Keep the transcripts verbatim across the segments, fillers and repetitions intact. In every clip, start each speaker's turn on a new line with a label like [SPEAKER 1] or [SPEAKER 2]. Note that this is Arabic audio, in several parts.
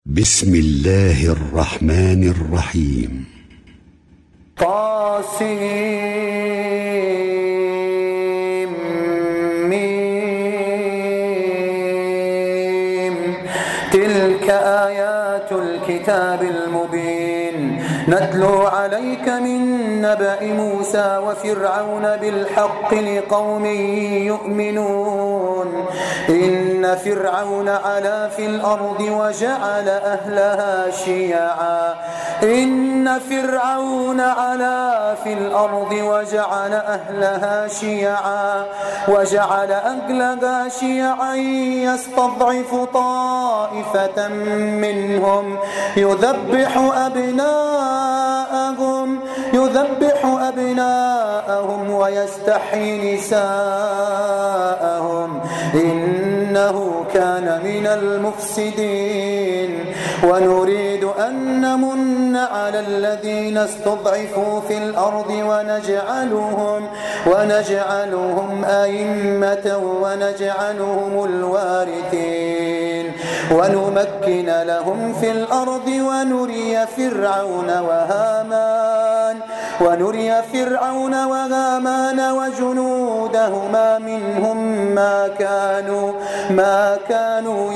[SPEAKER 1] بسم الله الرحمن الرحيم.
[SPEAKER 2] طاسيم ميم. تلك آيات الكتاب المبين نتلو عليك من نبأ موسى وفرعون بالحق لقوم يؤمنون. إن فرعون علا في الأرض وجعل أهلها شيعا إن فرعون علا في الأرض وجعل أهلها شيعا وجعل أهلها شيعا يستضعف طائفة منهم يذبح أبناءهم يذبح أبناءهم ويستحيي نساءهم إنه كان من المفسدين. ونريد أن نمن على الذين استضعفوا في الأرض ونجعلهم ونجعلهم أئمة ونجعلهم الوارثين ونمكن لهم في الأرض ونري فرعون وهامان ونري فرعون وهامان وجنودهما منهم ما كانوا ما كانوا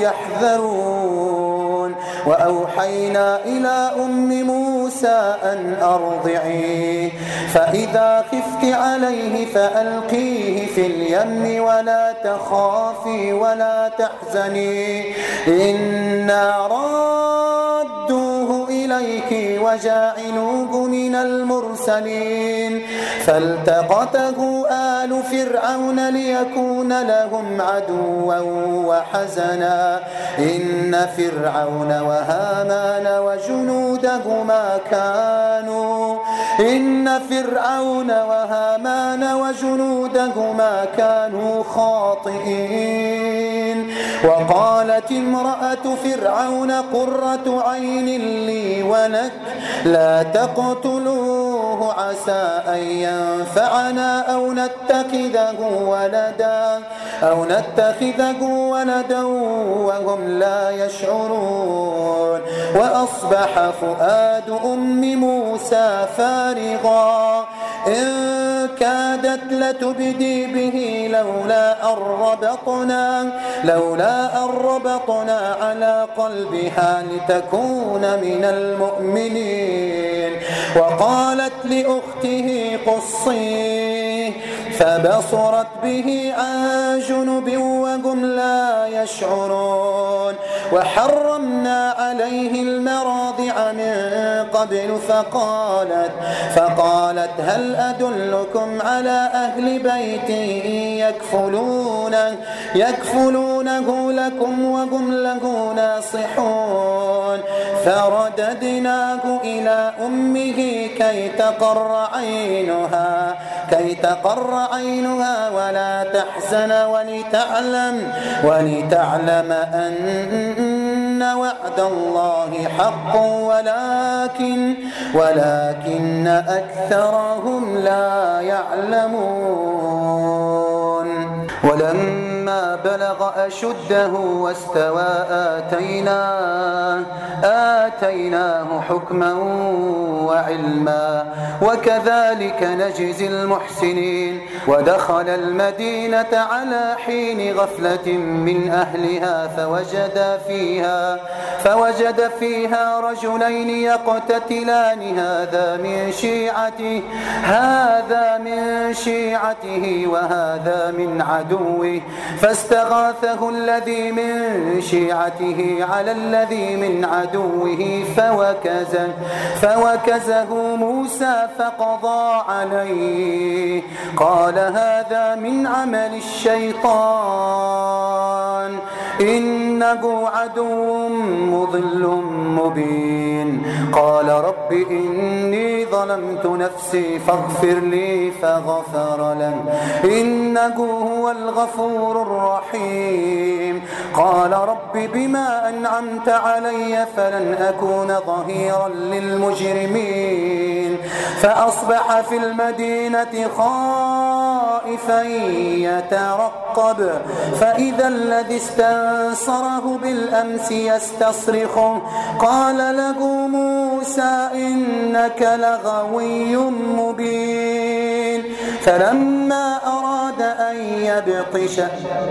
[SPEAKER 2] يحذرون. وأوحينا إلى أم موسى أن أرضعيه فإذا خفت عليه فألقيه في اليم ولا تخافي ولا تحزني إنا رادوه إليك وجاعلوه من المرسلين. فالتقطه آل فرعون ليكون لهم عدوا وحزنا إن فرعون وهامان وجنودهما كانوا إن فرعون وهامان وجنودهما كانوا خاطئين. وقالت امرأة فرعون قرة عين لي ولك لا تقتلوه عسى أن ينفعنا أو نتخذه ولدا أو نتخذه ولدا وهم لا يشعرون. وأصبح فؤاد أم موسى فارغا إن كادت لتبدي به لولا أن ربطنا لولا أن ربطنا على قلبها لتكون من المؤمنين. وقالت لأخته قصيه فبصرت به عن جنب وهم لا يشعرون. وحرمنا عليه المراضع من قبل فقالت فقالت هل أدلكم على أهل بيت يكفلونه يكفلونه لكم وهم له ناصحون. فرددناه إلى أمه كي تقر عينها كي تقر عينها ولا تحزن ولتعلم ولتعلم أن وعد الله حق ولكن ولكن أكثرهم لا يعلمون. ولما بلغ أشده واستوى آتيناه آتيناه حكما وعلما وكذلك نجزي المحسنين. ودخل المدينة على حين غفلة من أهلها فوجد فيها فوجد فيها رجلين يقتتلان هذا من شيعته هذا من شيعته وهذا من عدوه فاستغاثه الذي من شيعته على الذي من عدوه فوكزه فوكزه موسى فقضى عليه قال هذا من عمل الشيطان إنه عدو مضل مبين. قال رب إني ظلمت ظلمت نفسي فاغفر لي فغفر له إنه هو الغفور الرحيم. قال رب بما أنعمت علي فلن أكون ظهيرا للمجرمين. فأصبح في المدينة خائفا يترقب فإذا الذي استنصره بالأمس يستصرخه قال له موسى إنك لغوي مبين. فلما أراد أن يبطش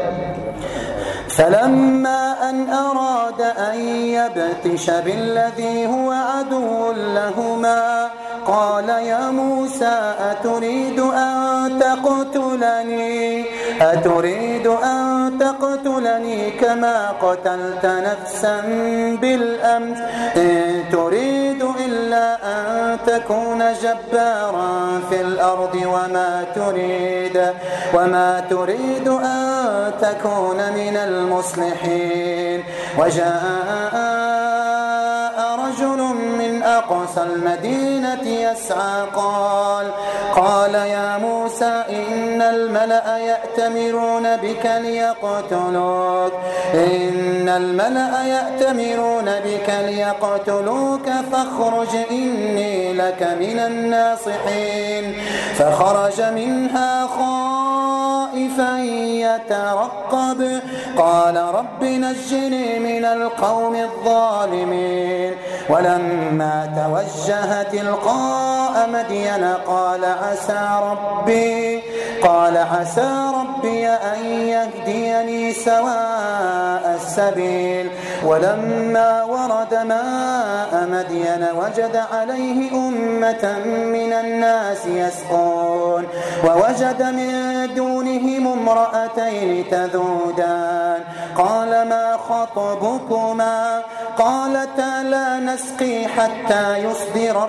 [SPEAKER 2] فلما أن أراد أن يبطش بالذي هو عدو لهما قال يا موسى أتريد أن تقتلني أتريد أن تقتلني كما قتلت نفسا بالأمس إن تريد إلا أن تكون جبارا في الأرض وما تريد وما تريد أن تكون من المصلحين. وجاء رجل من أقصى المدينة يسعى قال قال يا موسى إن الملأ يأتمرون بك ليقتلوك إن الملأ يأتمرون بك ليقتلوك فاخرج إني لك من الناصحين. فخرج منها خائفا يترقب قال رب نجني من القوم الظالمين. ولما توجه تلقاء مدين قال عسى ربي قال عسى ربي أن يهديني سواء السبيل. ولما ورد ماء مدين وجد عليه أمة من الناس يسقون ووجد من دونهم امرأتين تذودان قال ما خطبكما قالتا لا نسقي حتى يصدر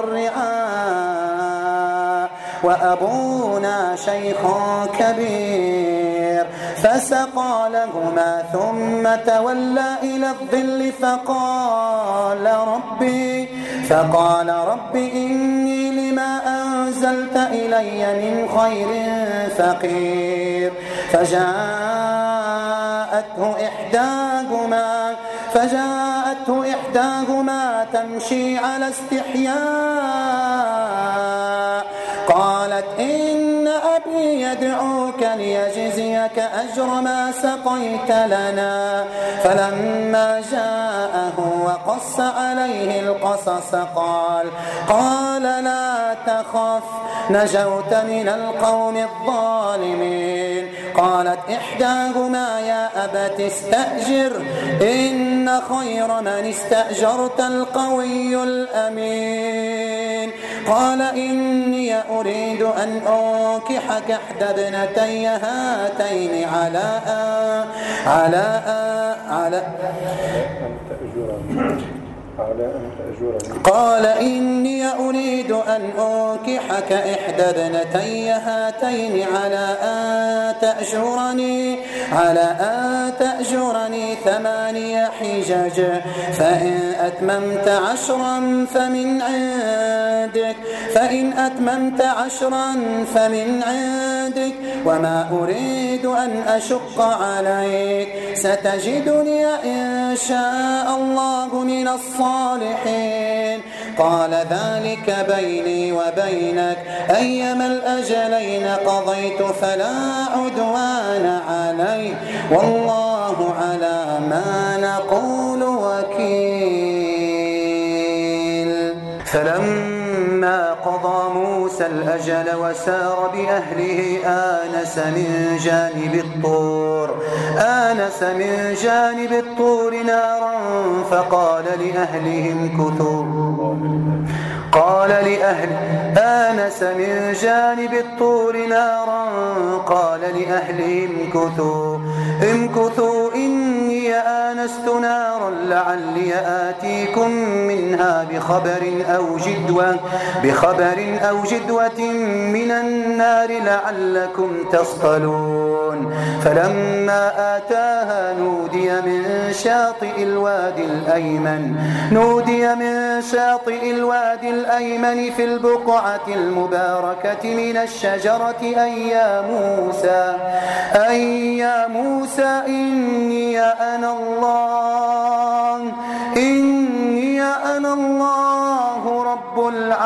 [SPEAKER 2] الرعاء وأبونا شيخ كبير. فسقى لهما ثم تولى إلى الظل فقال ربي فقال رب إني لما أنزلت إلي من خير فقير. فجاءته إحداهما فجاءته إحداهما تمشي على استحياء قالت إن أبي يدعوك ليجزيك أجر ما سقيت لنا. فلما جاءه وقص عليه القصص قال قال لا تخف نجوت من القوم الظالمين. قالت إحداهما يا أبت استأجر إن خير من استأجرت القوي الأمين. قال إني أريد أن أنكحك إحدى ابنتي هاتين على آه على آه على قال إني أريد أن أنكحك إحدى ابنتي هاتين على أن تأجرني على أن تأجرني ثماني حجج فإن أتممت عشرا فمن عندك فإن أتممت عشرا فمن عندك وما أريد أن أشق عليك ستجدني إن شاء الله من الصالحين. قال ذلك بيني وبينك أيما الأجلين قضيت فلا عدوان علي والله على ما نقول وكيل. فلما قضى موسى الأجل وسار بأهله آنس من جانب الطور آنس من جانب الطور نارا فقال لأهلهم كثوا قال لأهل آنس من جانب الطور نارا قال لأهلهم كثوا امكثوا إني إني آنست نارا لعلي آتيكم منها بخبر أو جدوة, بخبر أو جدوة من النار لعلكم تصطلون. فلما آتاها نودي من شاطئ الوادي الأيمن نودي من شاطئ الوادي الأيمن في البقعة المباركة من الشجرة أي يا موسى أي يا موسى إني أنا الله إني أنا الله رب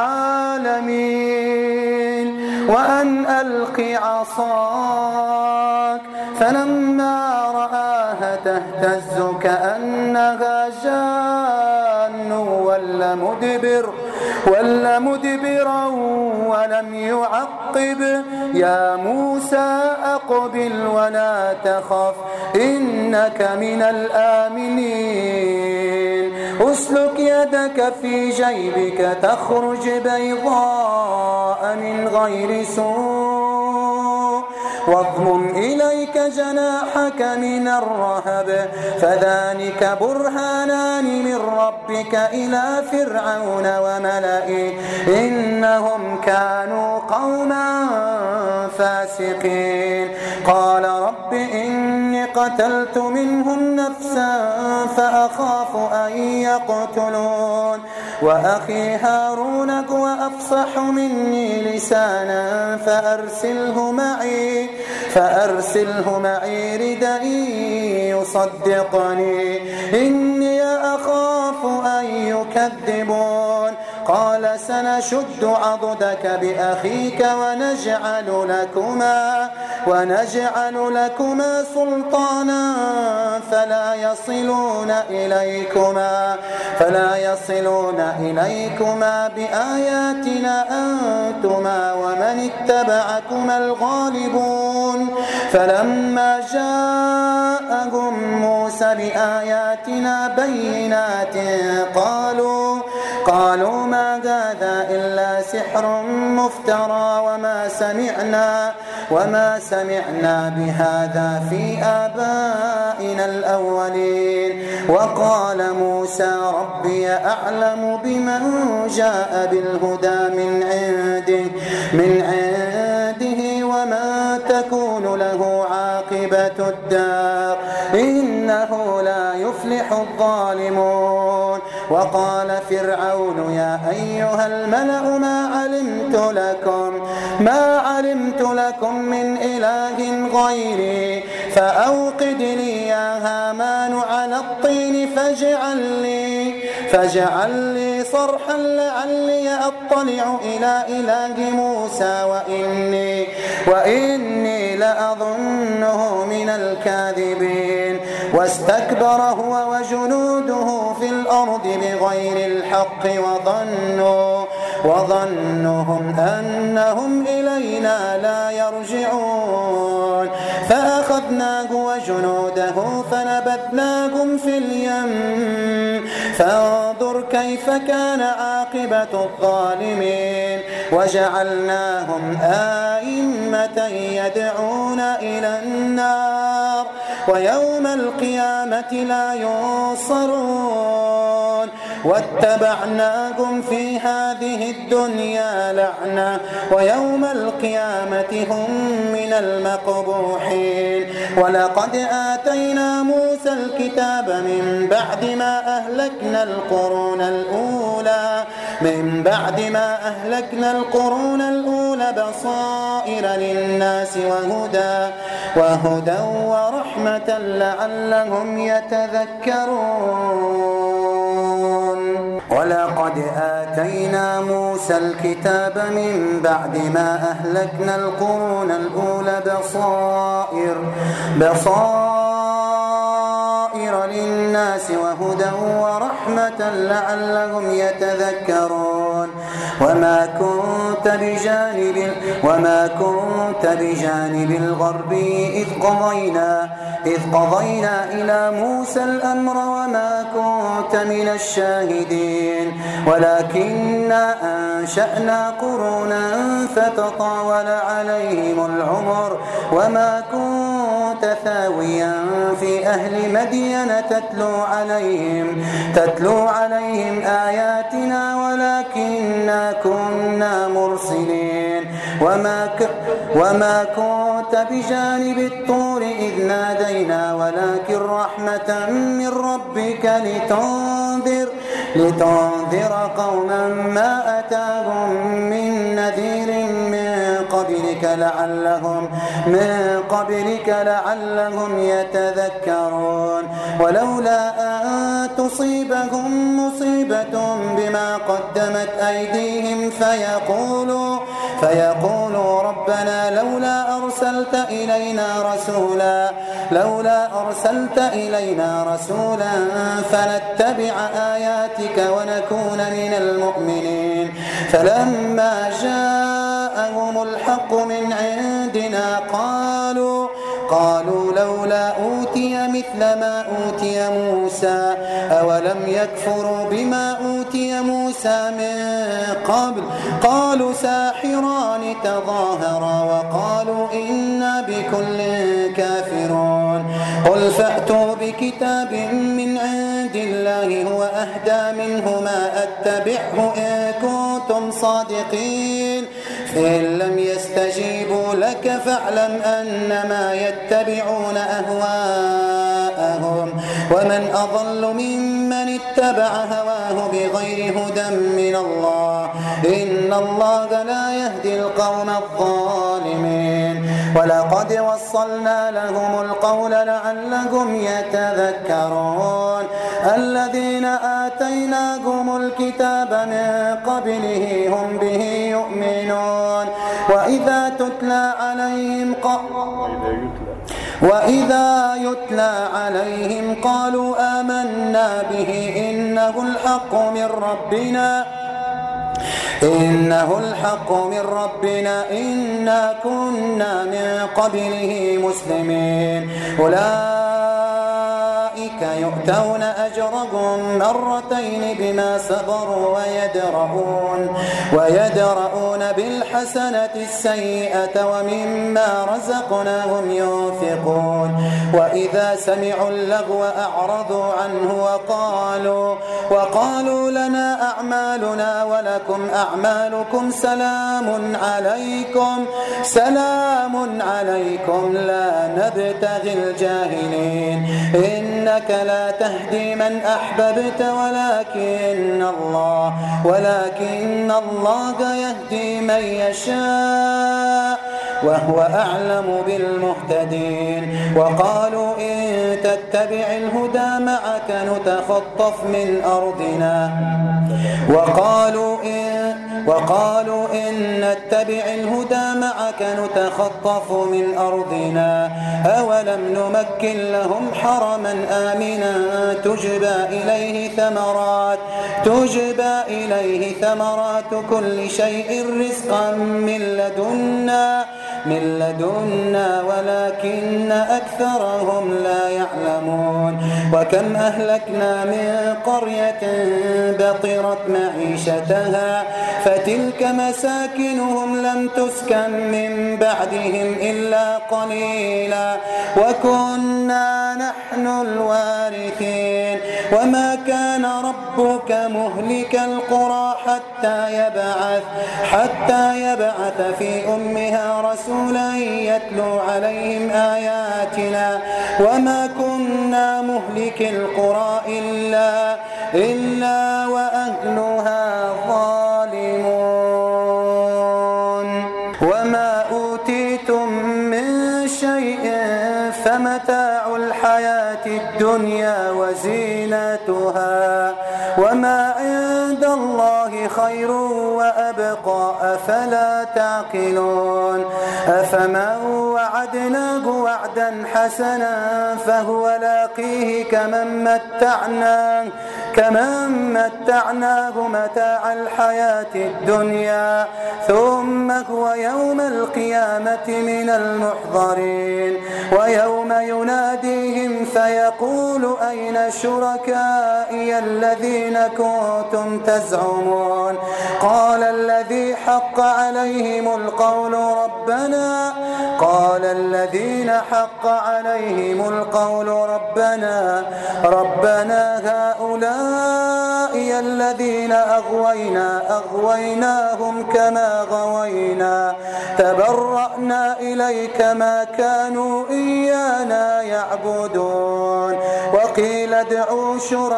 [SPEAKER 2] العالمين وأن ألق عصاك. فلما رآها تهتز كأنها جان ولا مدبر ولا مدبرا ولم يعقب. يا موسى أقبل ولا تخف إنك من الآمنين. أسلك يدك في جيبك تخرج بيضاء من غير سوء واضمم إليك جناحك من الرهب فذلك برهانان من ربك إلى فرعون وملئه إنهم كانوا قوما فاسقين. قال رب إني قتلت منهم نفسا فأخاف أن يقتلون وأخي هارون هو أفصح مني لسانا فأرسله معي فأرسله معي ردا يصدقني إني أخاف أن يكذبون. قال سنشد عضدك بأخيك ونجعل لكما ونجعل لكما سلطانا فلا يصلون إليكما فلا يصلون إليكما بآياتنا أنتما ومن اتبعكما الغالبون. فلما جاءهم موسى بآياتنا بينات قالوا قالوا ما هذا إلا سحر مفترى وما سمعنا وما سمعنا بهذا في آبائنا الأولين. وقال موسى ربي أعلم بمن جاء بالهدى من عنده من عنده وما تكون له عاقبة الدار إنه لا يفلح الظالمون. وقال فرعون يا أيها الملأ ما علمت لكم ما علمت لكم من إله غيري فأوقد لي يا هامان على الطين فاجعل لي فاجعل لي صرحا لعلي أطلع إلى إله موسى وإني وإني لأظنه من الكاذبين. واستكبر هو وجنوده في الأرض بغير الحق وظنوا وظنهم أنهم إلينا لا يرجعون. فأخذناه وجنوده فنبذناهم في اليم فانظر كيف كان عاقبة الظالمين. وجعلناهم آئمة يدعون إلى النار ويوم القيامة لا ينصرون. واتبعناهم في هذه الدنيا لعنة ويوم القيامة هم من المقبوحين. ولقد آتينا موسى الكتاب من بعد ما أهلكنا القرون الأولى من بعد ما أهلكنا القرون الأولى بصائر للناس وهدى وهدى ورحمة لعلهم يتذكرون. ولقد آتينا موسى الكتاب من بعد ما أهلكنا القرون الأولى بصائر بصائر للناس وهدى ورحمة لعلهم يتذكرون. وما كنت بجانب وما كنت بجانب الغربي إذ قضينا إذ قضينا إلى موسى الأمر وما كنت من الشاهدين ولكننا أنشأنا قرونا فتطاول عليهم العمر وما كنت كنت ثاويا في أهل مدين تتلو عليهم تتلو عليهم آياتنا ولكننا كنا مرسلين وما ك وما كنت بجانب الطور إذ نادينا ولكن رحمة من ربك لتنذر لتنذر قوما ما أتاهم من نذير من قبلك لعلهم من قبلك لعلهم يتذكرون ولولا أن تصيبهم مصيبة بما قدمت أيديهم فيقولوا فيقولوا ربنا لولا أرسلت إلينا رسولا لولا أرسلت إلينا رسولا فنتبع آياتك ونكون من المؤمنين فلما جاءهم الحق من عندنا قالوا قالوا لولا أوتي مثل ما أوتي موسى أولم يكفروا بما أوتي موسى من قبل قالوا ساحران تظاهرا وقالوا إنا بكل كافرون قل فأتوا بكتاب من عند الله هو أهدى منهما أتبعه إن كنتم صادقين فإن لم يستجيبوا لك فاعلم أنما يتبعون أهواءهم ومن أضل ممن اتبع هواه بغير هدى من الله إن الله لا يهدي القوم الظالمين ولقد وصلنا لهم القول لعلهم يتذكرون الذين آتيناهم الكتاب من قبله هم به يؤمنون وإذا تتلى عليهم ق... وإذا يتلى عليهم قالوا آمنا به إنه الحق من ربنا إنه الحق من ربنا إنا كنا من قبله مسلمين أولئك يؤتون أجرهم مرتين بما صبروا ويدرؤون ويدرؤون بالحسنة السيئة ومما رزقناهم ينفقون وإذا سمعوا اللغو أعرضوا عنه وقالوا وقالوا لنا أعمالنا ولكم أعمالكم سلام عليكم سلام عليكم لا نبتغي الجاهلين إنك لا تهدي من أحببت ولكن الله ولكن الله يهدي من يشاء وهو أعلم بالمهتدين وقالوا إن تتبع الهدى معك نتخطف من أرضنا وقالوا إن وقالوا إن نتبع الهدى معك نتخطف من أرضنا أولم نمكن لهم حرما آمنا تجبى إليه ثمرات تجبى إليه ثمرات كل شيء رزقا من لدنا من لدنا ولكن أكثرهم لا يعلمون وكم أهلكنا من قرية بطرت معيشتها فتلك مساكنهم لم تسكن من بعدهم إلا قليلا وكنا نحن الوارثين وما كان ربك مهلك القرى حتى يبعث حتى يبعث في أمها رسولا يتلو عليهم آياتنا وما كنا مهلك القرى إلا إلا وأهلها ظالمون وما أوتيتم من شيء فمتاع الحياة الدنيا وزينتها وما عند الله خير وأبقى أفلا تعقلون أفمن وعدناه وعدا حسنا فهو لاقيه كمن متعناه كمن متعناه متاع الحياة الدنيا ثم هو يوم القيامة من المحضرين ويوم يناديهم فيقول أين شركائي الذين كنتم تزعمون قال الذي حق عليهم القول ربنا قال الذين حق عليهم القول ربنا ربنا هؤلاء الذين أغوينا أغويناهم كما غوينا تبرأنا إليك ما كانوا إيانا يعبدون وقيل ادعوا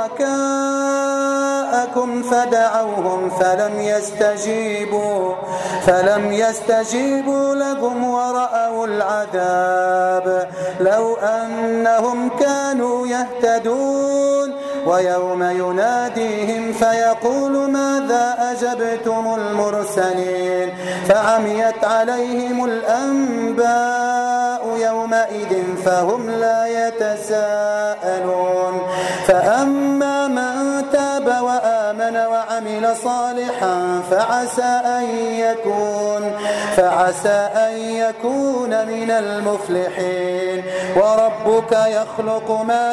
[SPEAKER 2] شركاءكم فدعوهم فلم يستجيبوا فلم يستجيبوا لهم ورأوا العذاب لو أنهم كانوا يهتدون ويوم يناديهم فيقول ماذا أجبتم المرسلين فعميت عليهم الأنباء يومئذ فهم لا يتساءلون فأما من تاب وآمن وعمل صالحا فعسى أن يكون فعسى أن يكون من المفلحين وربك يخلق ما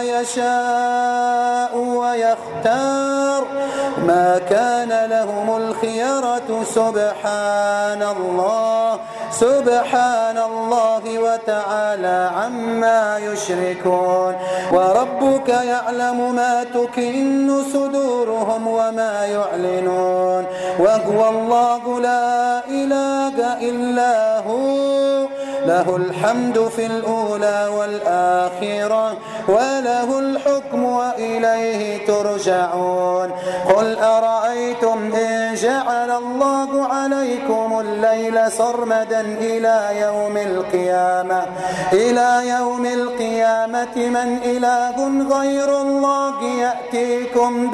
[SPEAKER 2] يشاء ويختار ما كان لهم الخيرة سبحان الله سبحان الله وتعالى عما يشركون وربك يعلم ما تكن صدورهم وما يعلنون وهو الله لا إله إلا هو له الحمد في الأولى والآخرة وله الحكم وإليه ترجعون قل أرأيتم إن جعل الله عليكم الليل سرمدا إلى يوم القيامة إلى يوم القيامة من إله غير الله يأتيكم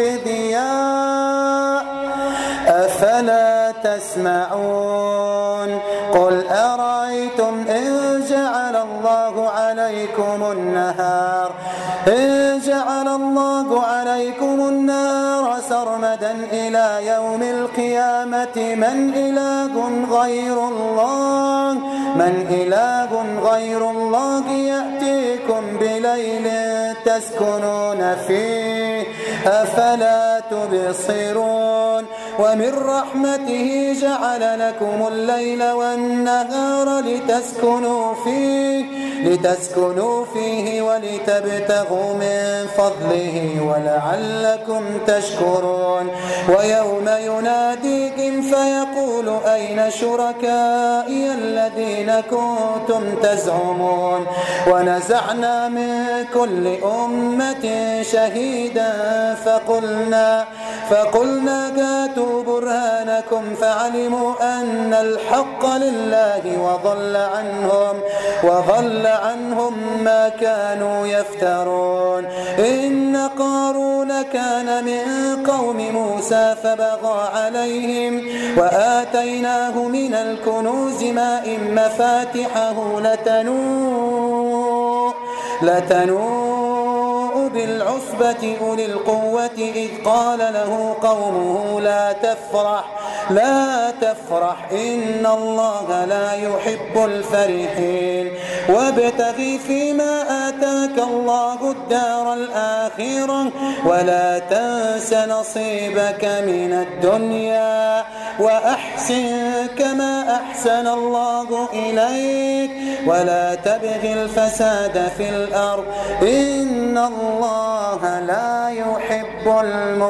[SPEAKER 2] بضياء أفلا تسمعون قل أرأيتم إن جعل الله عليكم النهار إن جعل الله عليكم النهار سرمدا إلى يوم القيامة من إله غير الله من إله غير الله يأتيكم بليل تسكنون فيه أفلا تبصرون ومن رحمته جعل لكم الليل والنهار لتسكنوا فيه لتسكنوا فيه ولتبتغوا من فضله ولعلكم تشكرون ويوم يناديكم فيقول أين شركائي الذين كنتم تزعمون ونزعنا من كل أمة شهيدا فقلنا فقلنا هاتوا برهانكم فعلموا أن الحق لله وضل عنهم وضل عنهم ما كانوا يفترون إن قارون كان من قوم موسى فبغى عليهم وآتيناه من الكنوز ما إن مفاتحه لتنوء لتنوء بالعصبة أولي القوة إذ قال له قومه لا تفرح لا تفرح إن الله لا يحب الفرحين وابتغ فيما آتاك الله الدار الآخرة ولا تنس نصيبك من الدنيا وأحسن كما أحسن الله إليك ولا تبغ الفساد في الأرض إن الله لا يحب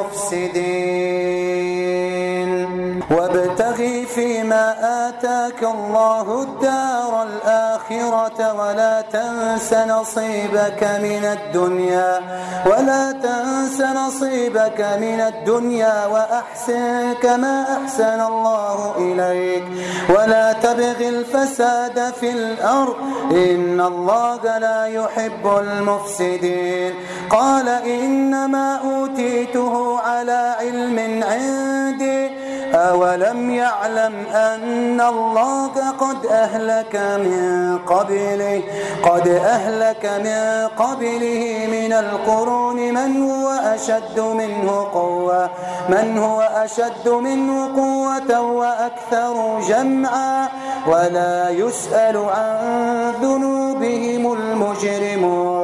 [SPEAKER 2] المفسدين وابتغ فيما آتاك الله الدار الآخرة ولا تنس نصيبك من الدنيا ولا تنس نصيبك من الدنيا وأحسن كما أحسن الله إليك ولا تبغ الفساد في الأرض إن الله لا يحب المفسدين قال إنما أوتيته على علم عندي أولم يعلم أن الله قد أهلك من قبله قد أهلك من قبله من القرون من هو أشد منه قوة من هو أشد منه قوة وأكثر جمعا ولا يسأل عن ذنوبهم المجرمون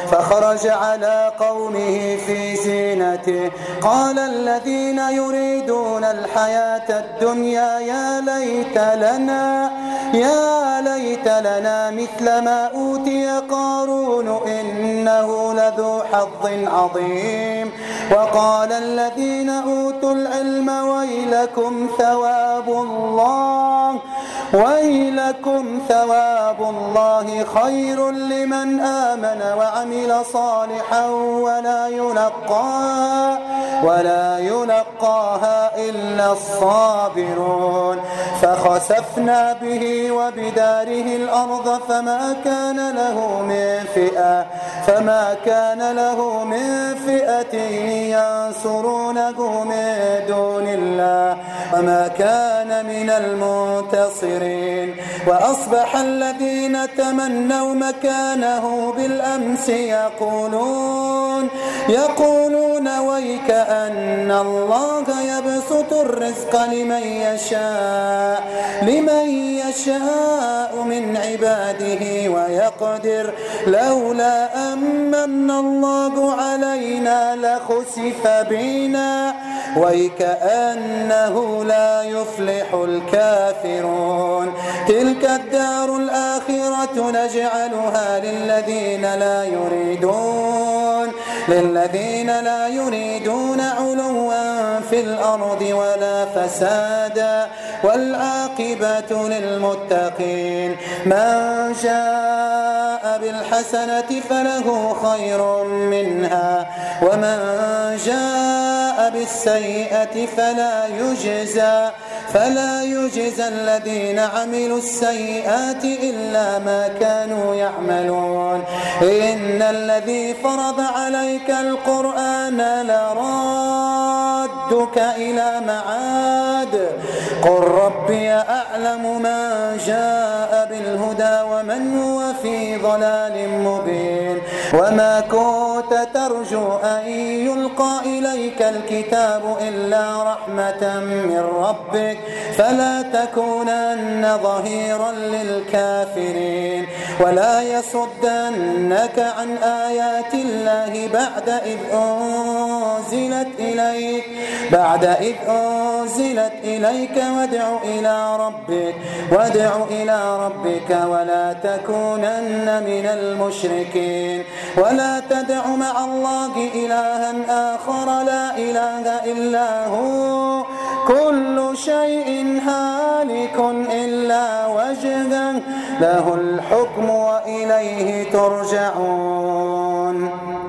[SPEAKER 2] فخرج على قومه في زينته قال الذين يريدون الحياة الدنيا يا ليت لنا يا ليت لنا مثل ما أوتي قارون إنه لذو حظ عظيم. وقال الذين أوتوا العلم ويلكم ثواب الله ويلكم ثواب الله خير لمن آمن وعمل صالحا ولا يلقاها ولا يلقاها إلا الصابرون. فخسفنا به وبداره الأرض فما كان له من فئة فما كان له من فئة ينصرونه من دون الله وما كان من المنتصرين. وأصبح الذين تمنوا مكانه بالأمس يقولون يقولون ويك أن الله يبسط الرزق لمن يشاء لمن يشاء من عباده ويقدر لولا أمن الله علينا لخسف بنا ويكأنه لا يفلح الكافرون. تلك الدار الآخرة نجعلها للذين لا يريدون للذين لا يريدون علوا في الأرض ولا فسادا والعاقبة للمتقين. من جاء بالحسنة فله خير منها ومن جاء بالسيئة فلا يجزى فلا يجزى الذين عملوا السيئات إلا ما كانوا يعملون. إن الذي فرض عليك القرآن لرادك إلى معاد قل ربي أعلم من جاء بالهدى ومن هو في ضلال مبين. وما كنت ترجو أن يلقى إليك الكتاب إلا رحمة من ربك فلا تكونن ظهيرا للكافرين ولا يصدنك عن آيات الله بعد إذ أنزلت إليك بعد إذ أنزلت إليك وادع إلى ربك وادع إلى ربك ولا تكونن من المشركين. ولا تدع مع الله إلها آخر لا إله إلا هو كل شيء هالك إلا وجهه له الحكم وإليه ترجعون.